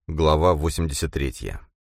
Глава 83.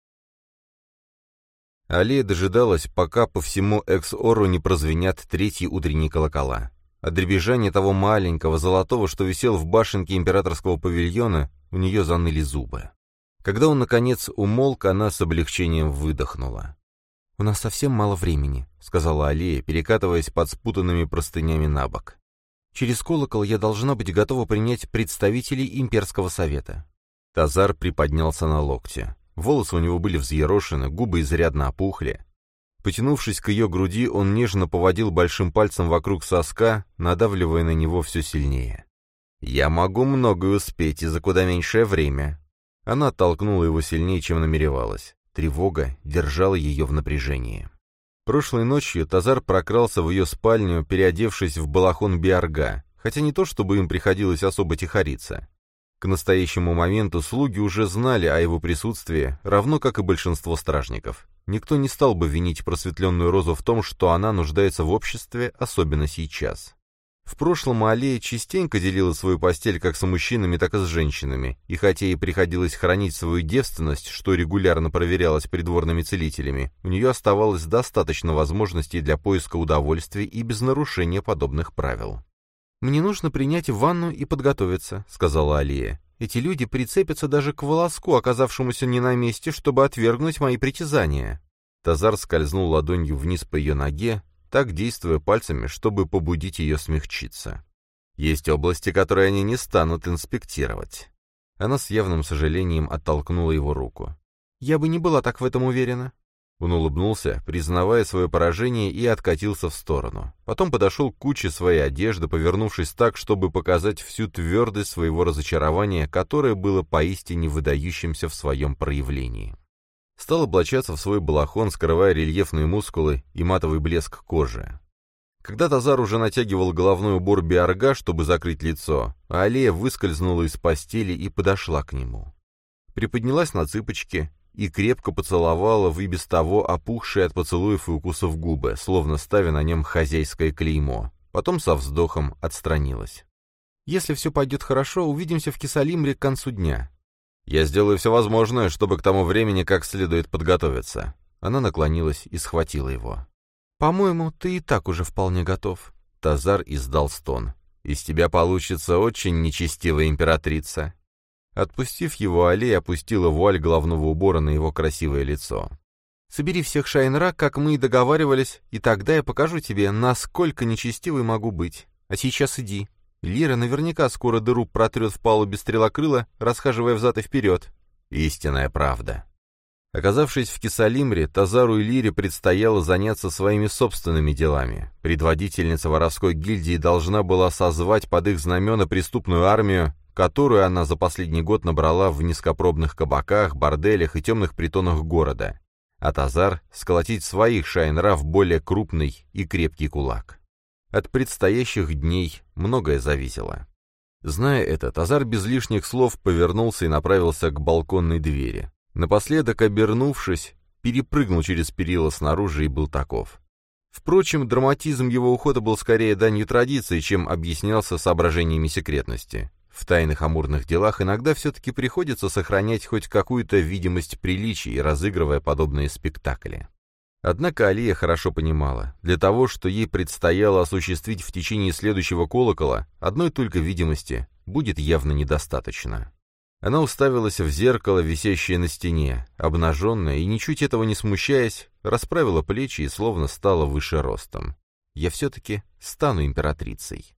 Алия дожидалась, пока по всему Экс-Ору не прозвенят третьи утренние колокола. От дребезжания того маленького золотого, что висел в башенке императорского павильона, у нее заныли зубы. Когда он, наконец, умолк, она с облегчением выдохнула. «У нас совсем мало времени», — сказала Алия, перекатываясь под спутанными простынями на бок. «Через колокол я должна быть готова принять представителей имперского совета». Тазар приподнялся на локте. Волосы у него были взъерошены, губы изрядно опухли. Потянувшись к ее груди, он нежно поводил большим пальцем вокруг соска, надавливая на него все сильнее. «Я могу многое успеть и за куда меньшее время». Она оттолкнула его сильнее, чем намеревалась. Тревога держала ее в напряжении. Прошлой ночью Тазар прокрался в ее спальню, переодевшись в балахон биарга, хотя не то, чтобы им приходилось особо тихориться. К настоящему моменту слуги уже знали о его присутствии, равно как и большинство стражников. Никто не стал бы винить просветленную Розу в том, что она нуждается в обществе, особенно сейчас. В прошлом Алия частенько делила свою постель как с мужчинами, так и с женщинами, и хотя ей приходилось хранить свою девственность, что регулярно проверялось придворными целителями, у нее оставалось достаточно возможностей для поиска удовольствий и без нарушения подобных правил. «Мне нужно принять ванну и подготовиться», — сказала Алия. «Эти люди прицепятся даже к волоску, оказавшемуся не на месте, чтобы отвергнуть мои притязания». Тазар скользнул ладонью вниз по ее ноге, так действуя пальцами, чтобы побудить ее смягчиться. «Есть области, которые они не станут инспектировать». Она с явным сожалением оттолкнула его руку. «Я бы не была так в этом уверена». Он улыбнулся, признавая свое поражение, и откатился в сторону. Потом подошел к куче своей одежды, повернувшись так, чтобы показать всю твердость своего разочарования, которое было поистине выдающимся в своем проявлении. Стал облачаться в свой балахон, скрывая рельефные мускулы и матовый блеск кожи. Когда Тазар уже натягивал головной убор биарга, чтобы закрыть лицо, Алия выскользнула из постели и подошла к нему. Приподнялась на цыпочки и крепко поцеловала в и без того опухшие от поцелуев и укусов губы, словно ставя на нем хозяйское клеймо. Потом со вздохом отстранилась. «Если все пойдет хорошо, увидимся в Кисалимре к концу дня». «Я сделаю все возможное, чтобы к тому времени как следует подготовиться». Она наклонилась и схватила его. «По-моему, ты и так уже вполне готов». Тазар издал стон. «Из тебя получится очень нечестивая императрица». Отпустив его, Алия опустила вуаль головного убора на его красивое лицо. «Собери всех Шайнра, как мы и договаривались, и тогда я покажу тебе, насколько нечестивой могу быть. А сейчас иди. Лира наверняка скоро дыру протрет в палубе стрелокрыла, расхаживая взад и вперед». Истинная правда. Оказавшись в Кисалимре, Тазару и Лире предстояло заняться своими собственными делами. Предводительница воровской гильдии должна была созвать под их знамена преступную армию, которую она за последний год набрала в низкопробных кабаках, борделях и темных притонах города, а Тазар — сколотить своих Шайнра в более крупный и крепкий кулак. От предстоящих дней многое зависело. Зная это, Тазар без лишних слов повернулся и направился к балконной двери. Напоследок, обернувшись, перепрыгнул через перила снаружи и был таков. Впрочем, драматизм его ухода был скорее данью традиции, чем объяснялся соображениями секретности. В тайных амурных делах иногда все-таки приходится сохранять хоть какую-то видимость приличий, разыгрывая подобные спектакли. Однако Алия хорошо понимала, для того, что ей предстояло осуществить в течение следующего колокола, одной только видимости будет явно недостаточно. Она уставилась в зеркало, висящее на стене, обнаженная, и, ничуть этого не смущаясь, расправила плечи и словно стала выше ростом. «Я все-таки стану императрицей».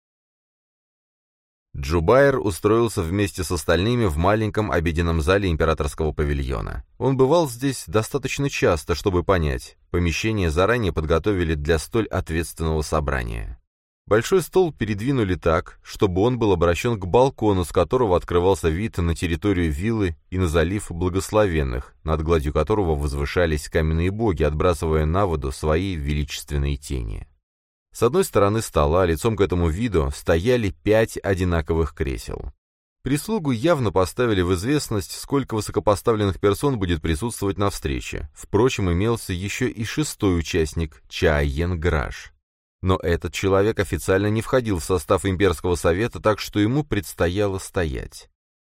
Джубайр устроился вместе с остальными в маленьком обеденном зале императорского павильона. Он бывал здесь достаточно часто, чтобы понять, помещение заранее подготовили для столь ответственного собрания. Большой стол передвинули так, чтобы он был обращен к балкону, с которого открывался вид на территорию виллы и на залив Благословенных, над гладью которого возвышались каменные боги, отбрасывая на воду свои величественные тени. С одной стороны стола, лицом к этому виду, стояли 5 одинаковых кресел. Прислугу явно поставили в известность, сколько высокопоставленных персон будет присутствовать на встрече. Впрочем, имелся еще и 6-й участник — Чаен Граш. Но этот человек официально не входил в состав имперского совета, так что ему предстояло стоять.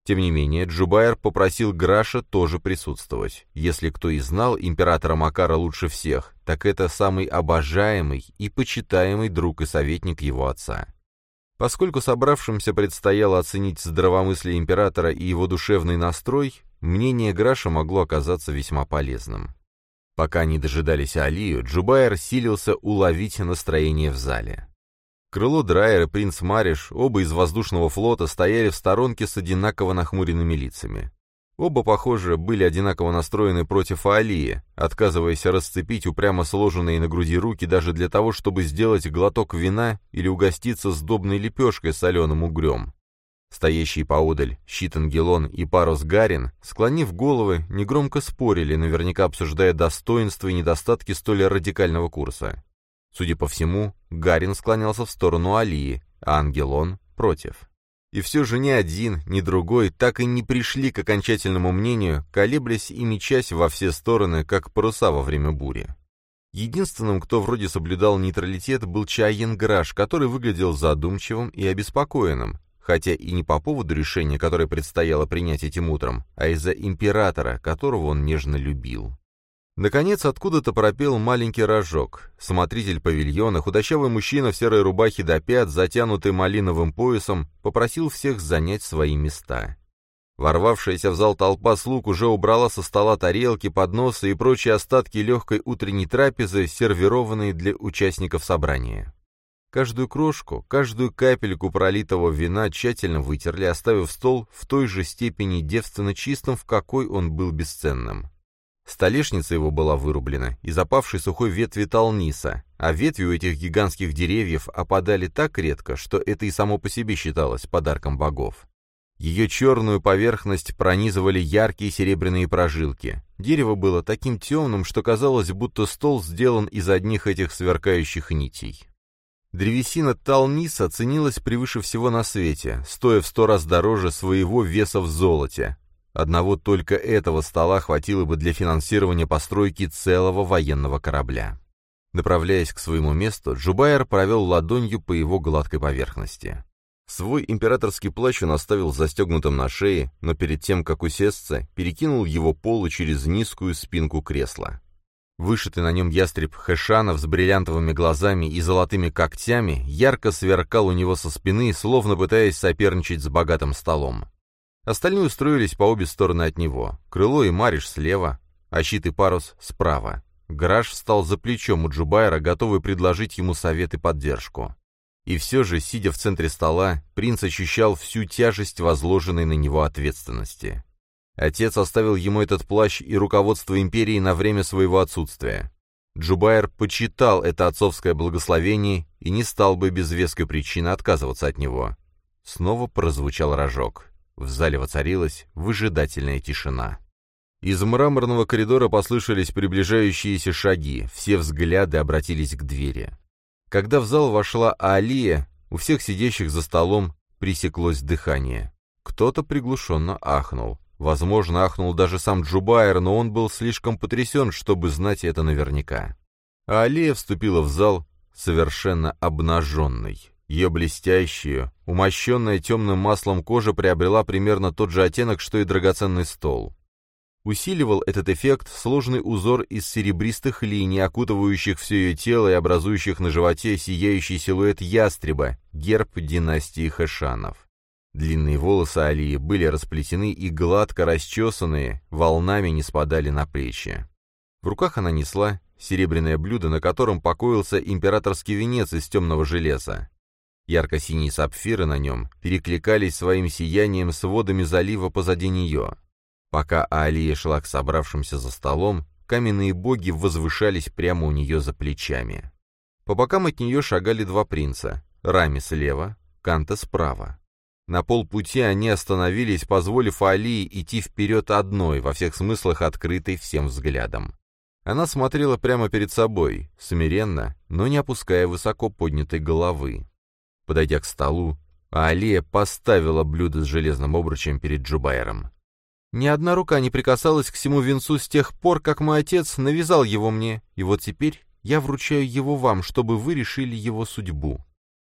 Тем не менее, Джубайр попросил Граша тоже присутствовать. Если кто и знал императора Макара лучше всех, так это самый обожаемый и почитаемый друг и советник его отца. Поскольку собравшимся предстояло оценить здравомыслие императора и его душевный настрой, мнение Граша могло оказаться весьма полезным. Пока они дожидались Алию, Джубайр силился уловить настроение в зале. Крыло Драйер и принц Мариш, оба из воздушного флота, стояли в сторонке с одинаково нахмуренными лицами. Оба, похоже, были одинаково настроены против Алии, отказываясь расцепить упрямо сложенные на груди руки даже для того, чтобы сделать глоток вина или угоститься сдобной лепешкой с соленым угрем. Стоящие поодаль Щит Ангелон и Парус Гарин, склонив головы, негромко спорили, наверняка обсуждая достоинства и недостатки столь радикального курса. Судя по всему, Гарин склонялся в сторону Алии, а Ангелон — против. И все же ни один, ни другой так и не пришли к окончательному мнению, колеблясь и мечась во все стороны, как паруса во время бури. Единственным, кто вроде соблюдал нейтралитет, был Чайен Граш, который выглядел задумчивым и обеспокоенным, хотя и не по поводу решения, которое предстояло принять этим утром, а из-за императора, которого он нежно любил. Наконец, откуда-то пропел маленький рожок. Смотритель павильона, худощавый мужчина в серой рубахе до пят, затянутый малиновым поясом, попросил всех занять свои места. Ворвавшаяся в зал толпа слуг уже убрала со стола тарелки, подносы и прочие остатки легкой утренней трапезы, сервированные для участников собрания. Каждую крошку, каждую капельку пролитого вина тщательно вытерли, оставив стол в той же степени девственно чистым, в какой он был бесценным. Столешница его была вырублена из опавшей сухой ветви талниса, а ветви у этих гигантских деревьев опадали так редко, что это и само по себе считалось подарком богов. Ее черную поверхность пронизывали яркие серебряные прожилки. Дерево было таким темным, что казалось, будто стол сделан из одних этих сверкающих нитей. Древесина талниса ценилась превыше всего на свете, стоя в 100 раз дороже своего веса в золоте. Одного только этого стола хватило бы для финансирования постройки целого военного корабля. Направляясь к своему месту, Джубайр провел ладонью по его гладкой поверхности. Свой императорский плащ он оставил застегнутым на шее, но перед тем, как усесться, перекинул его полу через низкую спинку кресла. Вышитый на нем ястреб Хэшанов с бриллиантовыми глазами и золотыми когтями ярко сверкал у него со спины, словно пытаясь соперничать с богатым столом. Остальные устроились по обе стороны от него. Крыло и Мариш слева, а Щит и Парус справа. Граш встал за плечом у Джубайра, готовый предложить ему совет и поддержку. И все же, сидя в центре стола, принц ощущал всю тяжесть возложенной на него ответственности. Отец оставил ему этот плащ и руководство империей на время своего отсутствия. Джубайр почитал это отцовское благословение и не стал бы без веской причины отказываться от него. Снова прозвучал рожок. В зале воцарилась выжидательная тишина. Из мраморного коридора послышались приближающиеся шаги, все взгляды обратились к двери. Когда в зал вошла Алия, у всех сидящих за столом пресеклось дыхание. Кто-то приглушенно ахнул. Возможно, ахнул даже сам Джубайр, но он был слишком потрясен, чтобы знать это наверняка. А Алия вступила в зал совершенно обнаженной. Ее блестящая, умощенная темным маслом кожа приобрела примерно тот же оттенок, что и драгоценный стол. Усиливал этот эффект сложный узор из серебристых линий, окутывающих все ее тело и образующих на животе сияющий силуэт ястреба, герб династии Хэшанов. Длинные волосы Алии были расплетены и гладко расчесанные, волнами не спадали на плечи. В руках она несла серебряное блюдо, на котором покоился императорский венец из темного железа. Ярко-синие сапфиры на нем перекликались своим сиянием с водами залива позади нее. Пока Алия шла к собравшимся за столом, каменные боги возвышались прямо у нее за плечами. По бокам от нее шагали два принца, Рами слева, Канта справа. На полпути они остановились, позволив Алии идти вперед одной, во всех смыслах открытой всем взглядом. Она смотрела прямо перед собой, смиренно, но не опуская высоко поднятой головы. Подойдя к столу, Алия поставила блюдо с железным обручем перед Джубайром. «Ни одна рука не прикасалась к всему венцу с тех пор, как мой отец навязал его мне, и вот теперь я вручаю его вам, чтобы вы решили его судьбу».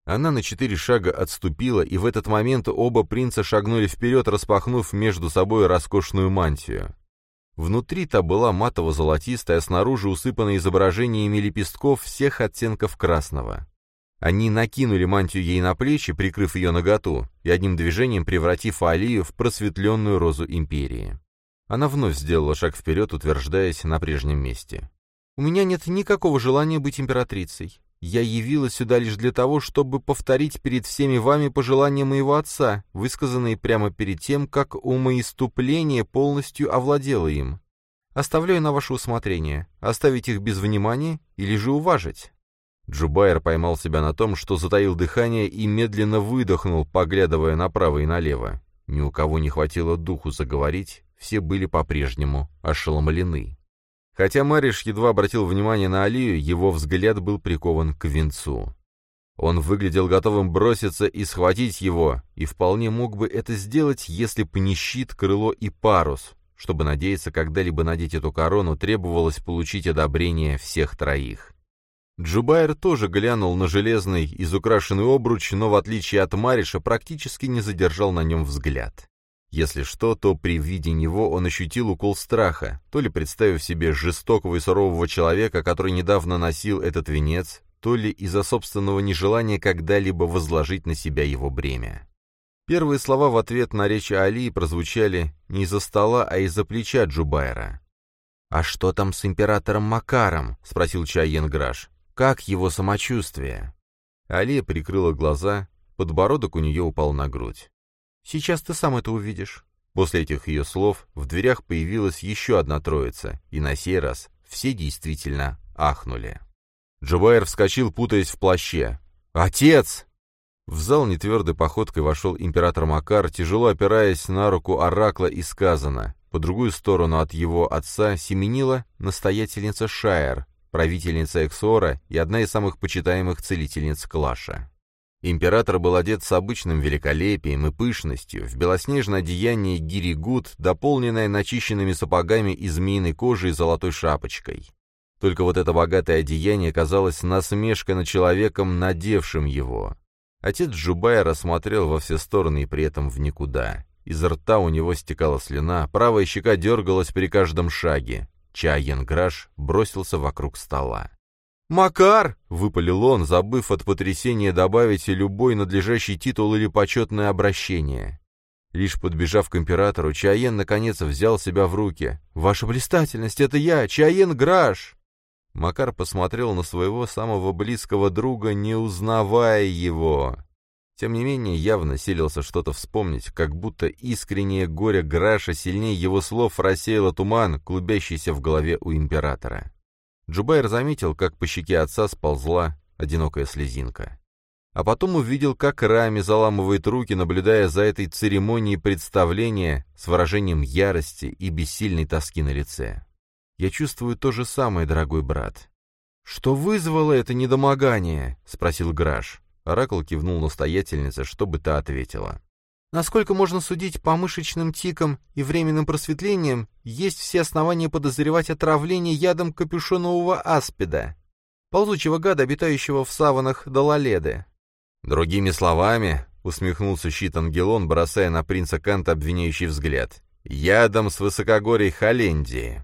Она на 4 шага отступила, и в этот момент оба принца шагнули вперед, распахнув между собой роскошную мантию. Внутри та была матово-золотистая, а снаружи усыпана изображениями лепестков всех оттенков красного. Они накинули мантию ей на плечи, прикрыв ее наготу, и одним движением превратив Алию в просветленную розу империи. Она вновь сделала шаг вперед, утверждаясь на прежнем месте. «У меня нет никакого желания быть императрицей. Я явилась сюда лишь для того, чтобы повторить перед всеми вами пожелания моего отца, высказанные прямо перед тем, как умоиступление полностью овладело им. Оставляю на ваше усмотрение, оставить их без внимания или же уважить». Джубайр поймал себя на том, что затаил дыхание и медленно выдохнул, поглядывая направо и налево. Ни у кого не хватило духу заговорить, все были по-прежнему ошеломлены. Хотя Мариш едва обратил внимание на Алию, его взгляд был прикован к венцу. Он выглядел готовым броситься и схватить его, и вполне мог бы это сделать, если б не щит, крыло и парус. Чтобы надеяться когда-либо надеть эту корону, требовалось получить одобрение всех троих. Джубайр тоже глянул на железный, изукрашенный обруч, но, в отличие от Мариша, практически не задержал на нем взгляд. Если что, то при виде него он ощутил укол страха, то ли представив себе жестокого и сурового человека, который недавно носил этот венец, то ли из-за собственного нежелания когда-либо возложить на себя его бремя. Первые слова в ответ на речь Алии прозвучали не из-за стола, а из-за плеча Джубайра. «А что там с императором Макаром?» — спросил Чайен-Граш. «Как его самочувствие?» Алия прикрыла глаза, подбородок у нее упал на грудь. «Сейчас ты сам это увидишь». После этих ее слов в дверях появилась еще одна троица, и на сей раз все действительно ахнули. Джубайр вскочил, путаясь в плаще. «Отец!» В зал нетвердой походкой вошел император Макар, тяжело опираясь на руку оракла, и сказано. По другую сторону от его отца семенила настоятельница Шайер, правительница Эксора и одна из самых почитаемых целительниц Клаша. Император был одет с обычным великолепием и пышностью, в белоснежное одеяние гири-гуд, дополненное начищенными сапогами из змеиной кожи и золотой шапочкой. Только вот это богатое одеяние казалось насмешкой над человеком, надевшим его. Отец Джубайра смотрел во все стороны и при этом в никуда. Из рта у него стекала слюна, правая щека дергалась при каждом шаге. Чайен-Граш бросился вокруг стола. «Макар!» — выпалил он, забыв от потрясения добавить любой надлежащий титул или почетное обращение. Лишь подбежав к императору, Чайен наконец взял себя в руки. «Ваша блистательность, это я, Чайен-Граш!» Макар посмотрел на своего самого близкого друга, не узнавая его. Тем не менее, явно силился что-то вспомнить, как будто искреннее горе Граша сильнее его слов рассеяло туман, клубящийся в голове у императора. Джубайр заметил, как по щеке отца сползла одинокая слезинка. А потом увидел, как Рами заламывает руки, наблюдая за этой церемонией представления с выражением ярости и бессильной тоски на лице. «Я чувствую то же самое, дорогой брат». «Что вызвало это недомогание?» — спросил Граш. Оракл кивнул настоятельнице, чтобы та ответила. «Насколько можно судить по мышечным тикам и временным просветлениям, есть все основания подозревать отравление ядом капюшонового аспида, ползучего гада, обитающего в саванах Далаледы». «Другими словами», — усмехнулся щит-ангелон, бросая на принца Канта обвиняющий взгляд, «ядом с высокогорий Холлендии».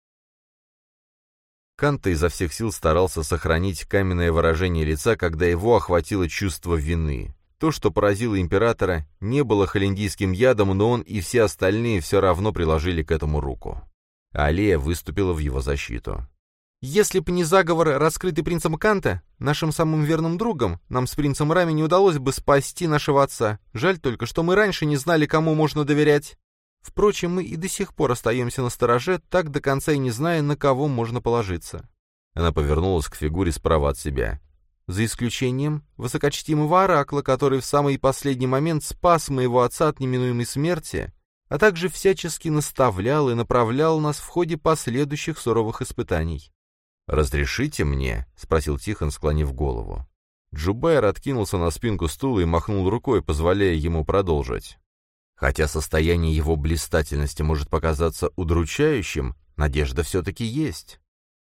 Канта изо всех сил старался сохранить каменное выражение лица, когда его охватило чувство вины. То, что поразило императора, не было холлендийским ядом, но он и все остальные все равно приложили к этому руку. Алия выступила в его защиту. «Если б не заговор, раскрытый принцем Канта, нашим самым верным другом, нам с принцем Рами не удалось бы спасти нашего отца. Жаль только, что мы раньше не знали, кому можно доверять. Впрочем, мы и до сих пор остаемся настороже, так до конца и не зная, на кого можно положиться». Она повернулась к фигуре справа от себя. «За исключением высокочтимого оракла, который в самый последний момент спас моего отца от неминуемой смерти, а также всячески наставлял и направлял нас в ходе последующих суровых испытаний». «Разрешите мне?» — спросил Тихон, склонив голову. Джубайр откинулся на спинку стула и махнул рукой, позволяя ему продолжить. «Хотя состояние его блистательности может показаться удручающим, надежда все-таки есть.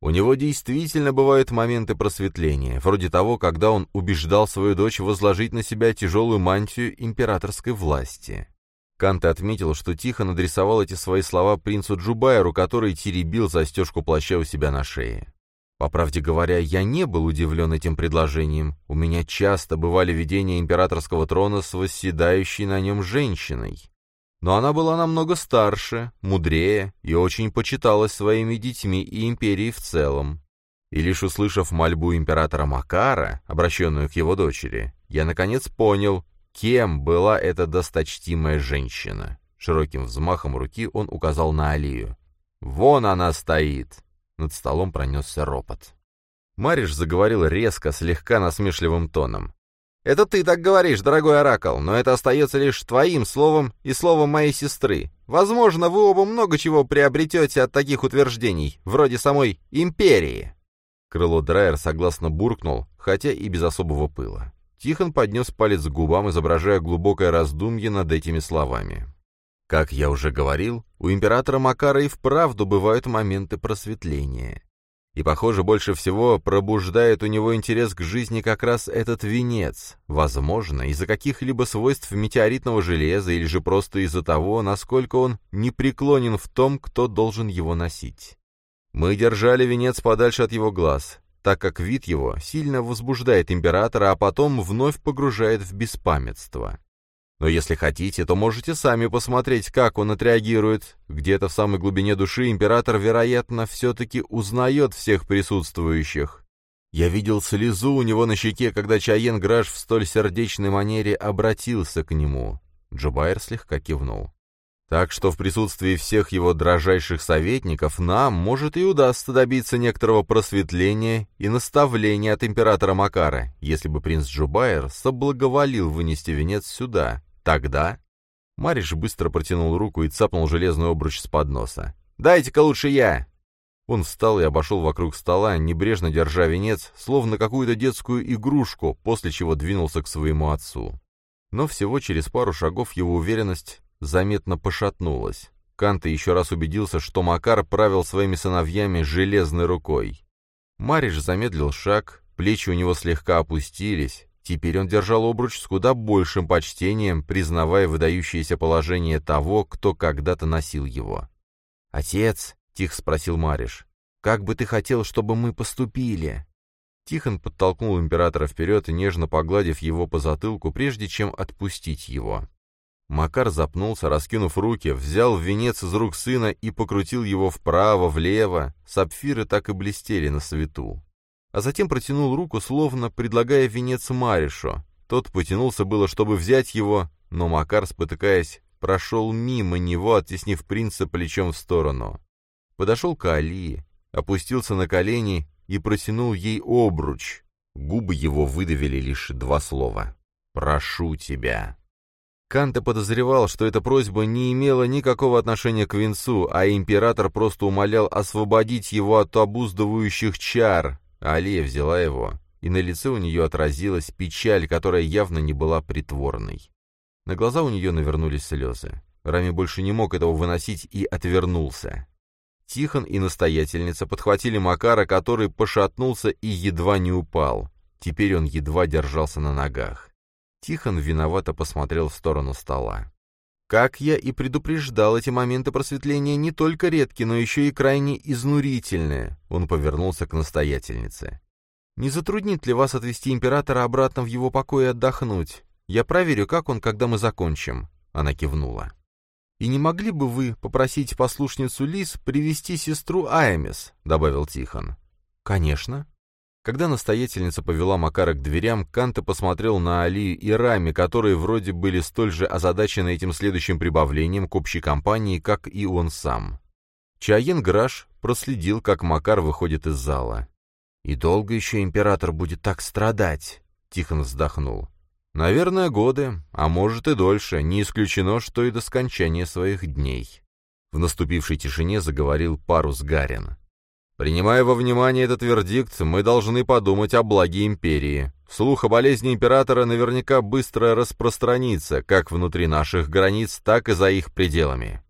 У него действительно бывают моменты просветления, вроде того, когда он убеждал свою дочь возложить на себя тяжелую мантию императорской власти. Канте отметил, что Тихон адресовал эти свои слова принцу Джубайру, который теребил застежку плаща у себя на шее. По правде говоря, я не был удивлен этим предложением. У меня часто бывали видения императорского трона с восседающей на нем женщиной. Но она была намного старше, мудрее и очень почиталась своими детьми и империей в целом. И лишь услышав мольбу императора Макара, обращенную к его дочери, я наконец понял, кем была эта досточтимая женщина. Широким взмахом руки он указал на Алию. «Вон она стоит!» Над столом пронесся ропот. Мариш заговорил резко, слегка насмешливым тоном. «Это ты так говоришь, дорогой оракул, но это остается лишь твоим словом и словом моей сестры. Возможно, вы оба много чего приобретете от таких утверждений, вроде самой империи». Крыло Драйер согласно буркнул, хотя и без особого пыла. Тихон поднес палец к губам, изображая глубокое раздумье над этими словами. Как я уже говорил, у императора Макара и вправду бывают моменты просветления. И, похоже, больше всего пробуждает у него интерес к жизни как раз этот венец, возможно, из-за каких-либо свойств метеоритного железа или же просто из-за того, насколько он непреклонен в том, кто должен его носить. Мы держали венец подальше от его глаз, так как вид его сильно возбуждает императора, а потом вновь погружает в беспамятство. Но если хотите, то можете сами посмотреть, как он отреагирует. Где-то в самой глубине души император, вероятно, все-таки узнает всех присутствующих. Я видел слезу у него на щеке, когда Чайен Граш в столь сердечной манере обратился к нему. Джубайр слегка кивнул. Так что в присутствии всех его дрожайших советников нам, может, и удастся добиться некоторого просветления и наставления от императора Макара, если бы принц Джубайр соблаговолил вынести венец сюда. Тогда... Мариш быстро протянул руку и цапнул железный обруч с подноса. «Дайте-ка лучше я!» Он встал и обошел вокруг стола, небрежно держа венец, словно какую-то детскую игрушку, после чего двинулся к своему отцу. Но всего через пару шагов его уверенность заметно пошатнулась. Канте еще раз убедился, что Макар правил своими сыновьями железной рукой. Мариш замедлил шаг, плечи у него слегка опустились. Теперь он держал обруч с куда большим почтением, признавая выдающееся положение того, кто когда-то носил его. «Отец», — тихо спросил Мариш, — «как бы ты хотел, чтобы мы поступили?» Тихон подтолкнул императора вперед, нежно погладив его по затылку, прежде чем отпустить его. Макар запнулся, раскинув руки, взял венец из рук сына и покрутил его вправо-влево, сапфиры так и блестели на свету. А затем протянул руку, словно предлагая венец Маришу. Тот потянулся было, чтобы взять его, но Макар, спотыкаясь, прошел мимо него, оттеснив принца плечом в сторону. Подошел к Алии, опустился на колени и протянул ей обруч. Губы его выдавили лишь два слова: «Прошу тебя». Канте подозревал, что эта просьба не имела никакого отношения к венцу, а император просто умолял освободить его от обуздывающих чар. Алия взяла его, и на лице у нее отразилась печаль, которая явно не была притворной. На глаза у нее навернулись слезы. Рами больше не мог этого выносить и отвернулся. Тихон и настоятельница подхватили Макара, который пошатнулся и едва не упал. Теперь он едва держался на ногах. Тихон виновато посмотрел в сторону стола. Как я и предупреждал, эти моменты просветления не только редки, но еще и крайне изнурительные. Он повернулся к настоятельнице. «Не затруднит ли вас отвезти императора обратно в его покой и отдохнуть? Я проверю, как он, когда мы закончим». Она кивнула. «И не могли бы вы попросить послушницу Лис привести сестру Аэмис?» — добавил Тихон. «Конечно». Когда настоятельница повела Макара к дверям, Канте посмотрел на Алию и Рами, которые вроде были столь же озадачены этим следующим прибавлением к общей компании, как и он сам. Чайен Граш проследил, как Макар выходит из зала. «И долго еще император будет так страдать?» — Тихон вздохнул. «Наверное, годы, а может и дольше, не исключено, что и до скончания своих дней». В наступившей тишине заговорил Парус Гарин. «Принимая во внимание этот вердикт, мы должны подумать о благе империи. Слух о болезни императора наверняка быстро распространится, как внутри наших границ, так и за их пределами.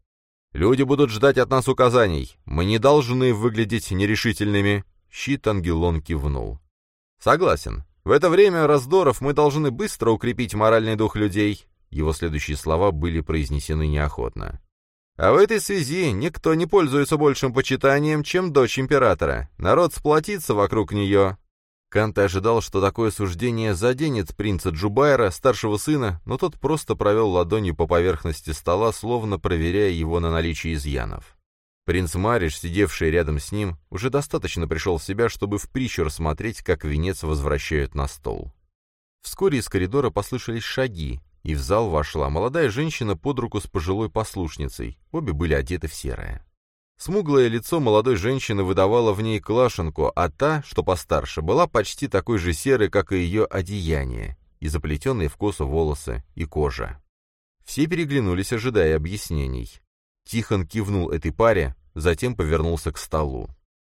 Люди будут ждать от нас указаний. Мы не должны выглядеть нерешительными». Щит Ангелон кивнул. «Согласен. В это время раздоров мы должны быстро укрепить моральный дух людей». Его следующие слова были произнесены неохотно. «А в этой связи никто не пользуется большим почитанием, чем дочь императора. Народ сплотится вокруг нее». Канте ожидал, что такое суждение заденет принца Джубайра, старшего сына, но тот просто провел ладонью по поверхности стола, словно проверяя его на наличие изъянов. Принц Мариш, сидевший рядом с ним, уже достаточно пришел в себя, чтобы в прищур смотреть, как венец возвращают на стол. Вскоре из коридора послышались шаги, и в зал вошла молодая женщина под руку с пожилой послушницей, обе были одеты в серое. Смуглое лицо молодой женщины выдавало в ней клашенку, а та, что постарше, была почти такой же серой, как и ее одеяние, и заплетенные в косу волосы и кожа. Все переглянулись, ожидая объяснений. Тихон кивнул этой паре, затем повернулся к столу.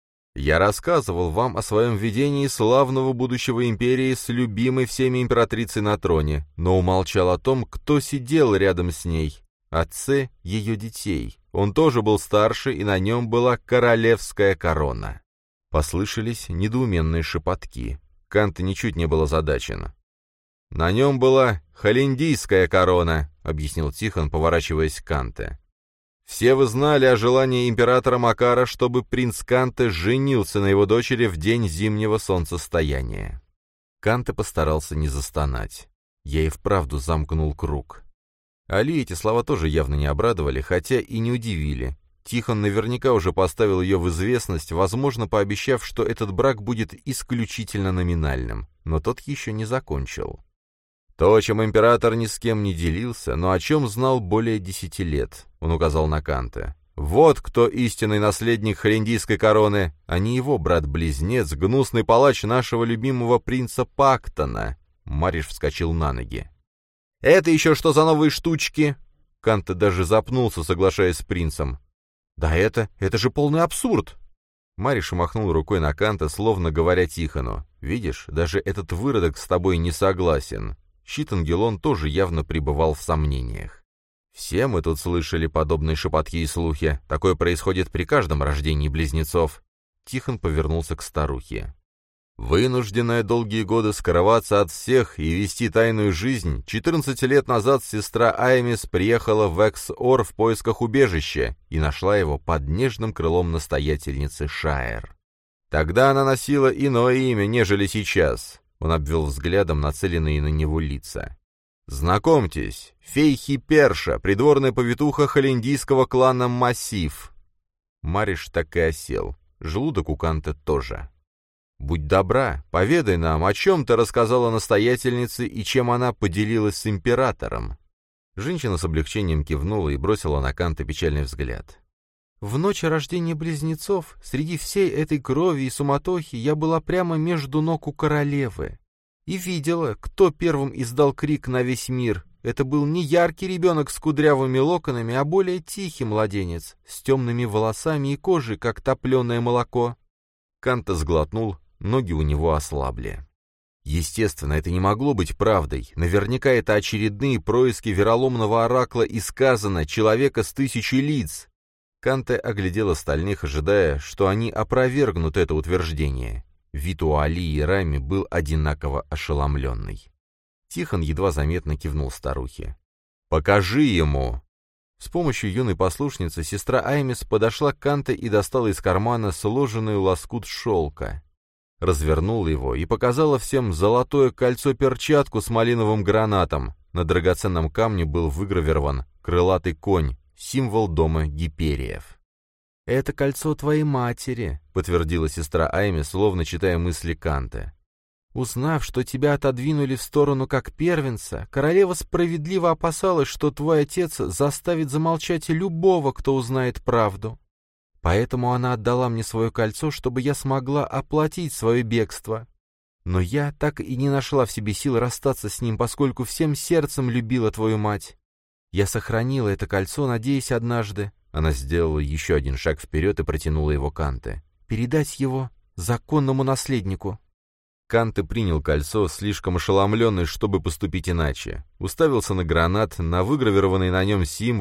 «Я рассказывал вам о своем видении славного будущего империи с любимой всеми императрицей на троне, но умолчал о том, кто сидел рядом с ней, отце ее детей. Он тоже был старше, и на нем была королевская корона». Послышались недоуменные шепотки. Канте ничуть не был озадачен. «На нем была холиндийская корона», — объяснил Тихон, поворачиваясь к Канте. «Все вы знали о желании императора Макара, чтобы принц Канте женился на его дочери в день зимнего солнцестояния». Канте постарался не застонать. Я и вправду замкнул круг. Али эти слова тоже явно не обрадовали, хотя и не удивили. Тихон наверняка уже поставил ее в известность, возможно, пообещав, что этот брак будет исключительно номинальным, но тот еще не закончил. «То, чем император ни с кем не делился, но о чем знал более 10 лет», — он указал на Канте. «Вот кто истинный наследник холиндийской короны, а не его брат-близнец, гнусный палач нашего любимого принца Пактона». Мариш вскочил на ноги. «Это еще что за новые штучки?» Канте даже запнулся, соглашаясь с принцем. «Да это же полный абсурд!» Мариш махнул рукой на Канте, словно говоря Тихону. «Видишь, даже этот выродок с тобой не согласен». Щит Ангелон тоже явно пребывал в сомнениях. «Все мы тут слышали подобные шепотки и слухи. Такое происходит при каждом рождении близнецов». Тихон повернулся к старухе. Вынужденная долгие годы скрываться от всех и вести тайную жизнь, 14 лет назад сестра Аймис приехала в Экс-Ор в поисках убежища и нашла его под нежным крылом настоятельницы Шаэр. Тогда она носила иное имя, нежели сейчас. Он обвел взглядом нацеленные на него лица. «Знакомьтесь, Фейхи Перша, придворная повитуха холиндийского клана Массив». Мариш так и осел. Желудок у Канте тоже. «Будь добра, поведай нам, о чем ты рассказала настоятельнице и чем она поделилась с императором». Женщина с облегчением кивнула и бросила на Канте печальный взгляд. «В ночь рождения близнецов, среди всей этой крови и суматохи, я была прямо между ног у королевы и видела, кто первым издал крик на весь мир. Это был не яркий ребенок с кудрявыми локонами, а более тихий младенец, с темными волосами и кожей, как топленое молоко». Канте сглотнул, ноги у него ослабли. Естественно, это не могло быть правдой. Наверняка это очередные происки вероломного оракла и сказано «человека с 1000 лиц». Канте оглядел остальных, ожидая, что они опровергнут это утверждение. Вид у Али и Рами был одинаково ошеломленный. Тихон едва заметно кивнул старухе. «Покажи ему!» С помощью юной послушницы сестра Аймис подошла к Канте и достала из кармана сложенный лоскут шелка. Развернула его и показала всем золотое кольцо-перчатку с малиновым гранатом. На драгоценном камне был выгравирован крылатый конь, символ дома Гипериев. «Это кольцо твоей матери», — подтвердила сестра Айми, словно читая мысли Канте. «Узнав, что тебя отодвинули в сторону как первенца, королева справедливо опасалась, что твой отец заставит замолчать любого, кто узнает правду. Поэтому она отдала мне свое кольцо, чтобы я смогла оплатить свое бегство. Но я так и не нашла в себе сил расстаться с ним, поскольку всем сердцем любила твою мать. Я сохранила это кольцо, надеясь однажды». Она сделала еще один шаг вперед и протянула его Канте. «Передать его законному наследнику». Канте принял кольцо, слишком ошеломленный, чтобы поступить иначе. Уставился на гранат, на выгравированный на нем символ.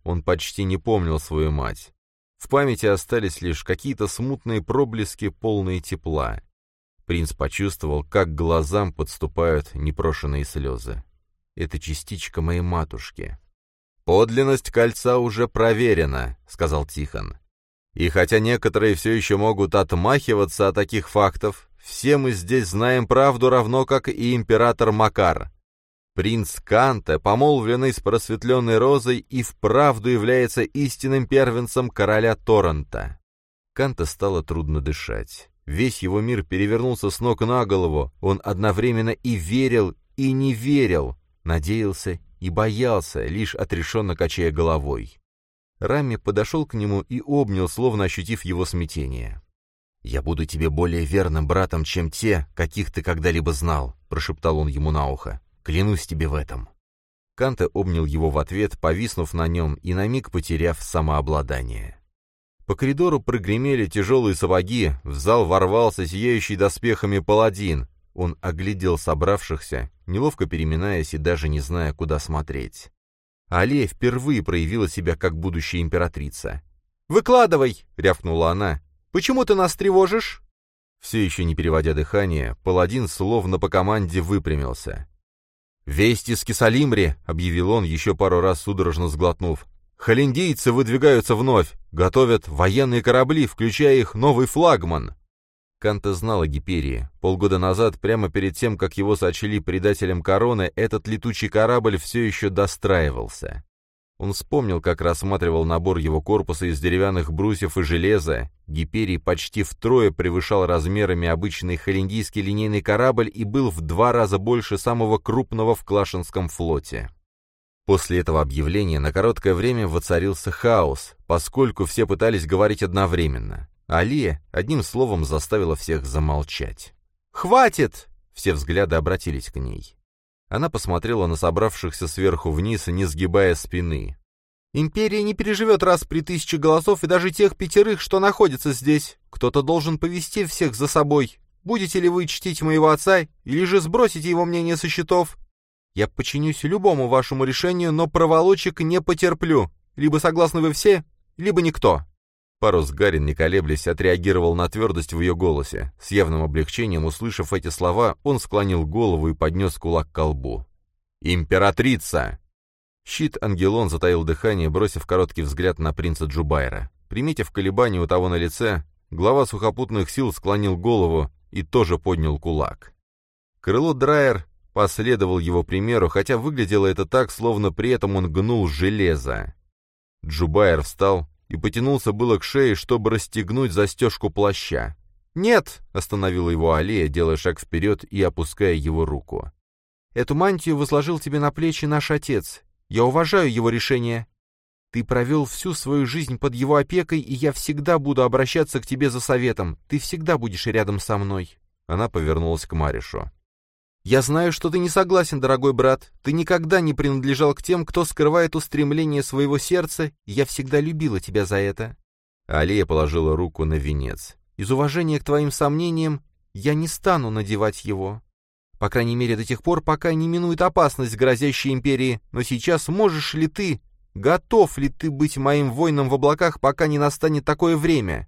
Он почти не помнил свою мать. В памяти остались лишь какие-то смутные проблески, полные тепла. Принц почувствовал, как к глазам подступают непрошеные слезы. «Это частичка моей матушки». «Подлинность кольца уже проверена», — сказал Тихон. «И хотя некоторые все еще могут отмахиваться от таких фактов, все мы здесь знаем правду, равно как и император Макар. Принц Канте, помолвленный с просветленной Розой, и вправду является истинным первенцем короля Торрента». Канте стало трудно дышать. Весь его мир перевернулся с ног на голову. Он одновременно и верил, и не верил, надеялся и боялся, лишь отрешенно качая головой. Рамми подошел к нему и обнял, словно ощутив его смятение. «Я буду тебе более верным братом, чем те, каких ты когда-либо знал», — прошептал он ему на ухо. «Клянусь тебе в этом». Канте обнял его в ответ, повиснув на нем и на миг потеряв самообладание. По коридору прогремели тяжелые сапоги, в зал ворвался сияющий доспехами паладин. Он оглядел собравшихся, неловко переминаясь и даже не зная, куда смотреть. Алия впервые проявила себя как будущая императрица. «Выкладывай!» — рявкнула она. «Почему ты нас тревожишь?» Все еще не переводя дыхание, паладин словно по команде выпрямился. «Весть из Кесалимри!» — объявил он, еще пару раз судорожно сглотнув. «Холиндийцы выдвигаются вновь, готовят военные корабли, включая их новый флагман». Канте знал о Гиперии. Полгода назад, прямо перед тем, как его сочли предателем короны, этот летучий корабль все еще достраивался. Он вспомнил, как рассматривал набор его корпуса из деревянных брусьев и железа. Гиперий почти втрое превышал размерами обычный холиндийский линейный корабль и был в 2 раза больше самого крупного в Клашенском флоте. После этого объявления на короткое время воцарился хаос, поскольку все пытались говорить одновременно. Алия одним словом заставила всех замолчать. «Хватит!» — все взгляды обратились к ней. Она посмотрела на собравшихся сверху вниз, не сгибая спины. «Империя не переживет распри 1000 голосов и даже тех 5, что находятся здесь. Кто-то должен повести всех за собой. Будете ли вы чтить моего отца, или же сбросите его мнение со счетов? Я подчинюсь любому вашему решению, но проволочек не потерплю. Либо согласны вы все, либо никто». Парус Гарин, не колеблясь, отреагировал на твердость в ее голосе. С явным облегчением, услышав эти слова, он склонил голову и поднес кулак к колбу. «Императрица!» Щит Ангелон затаил дыхание, бросив короткий взгляд на принца Джубайра. Приметив колебания у того на лице, глава сухопутных сил склонил голову и тоже поднял кулак. Крыло Драйер последовал его примеру, хотя выглядело это так, словно при этом он гнул железо. Джубайр встал и потянулся было к шее, чтобы расстегнуть застежку плаща. «Нет!» — остановила его Алия, делая шаг вперед и опуская его руку. «Эту мантию возложил тебе на плечи наш отец. Я уважаю его решение. Ты провел всю свою жизнь под его опекой, и я всегда буду обращаться к тебе за советом. Ты всегда будешь рядом со мной». Она повернулась к Маришу. «Я знаю, что ты не согласен, дорогой брат. Ты никогда не принадлежал к тем, кто скрывает устремление своего сердца, и я всегда любила тебя за это». Алия положила руку на венец. «Из уважения к твоим сомнениям я не стану надевать его. По крайней мере, до тех пор, пока не минует опасность, грозящей империи. Но сейчас можешь ли ты, готов ли ты быть моим воином в облаках, пока не настанет такое время?»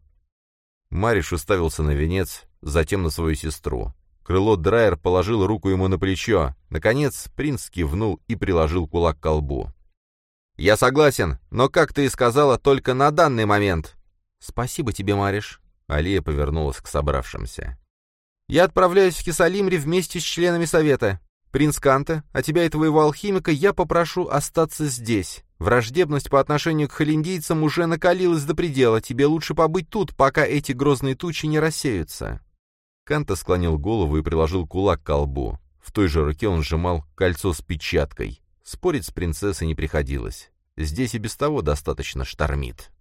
Мариш уставился на венец, затем на свою сестру. Крыло Драйер положил руку ему на плечо. Наконец принц кивнул и приложил кулак к колбу. «Я согласен, но, как ты и сказала, только на данный момент». «Спасибо тебе, Мариш». Алия повернулась к собравшимся. «Я отправляюсь в Кесалимри вместе с членами совета. Принц Канте, а тебя и твоего алхимика я попрошу остаться здесь. Враждебность по отношению к холиндийцам уже накалилась до предела. Тебе лучше побыть тут, пока эти грозные тучи не рассеются». Канте склонил голову и приложил кулак к колбу. В той же руке он сжимал кольцо с печаткой. Спорить с принцессой не приходилось. Здесь и без того достаточно штормит.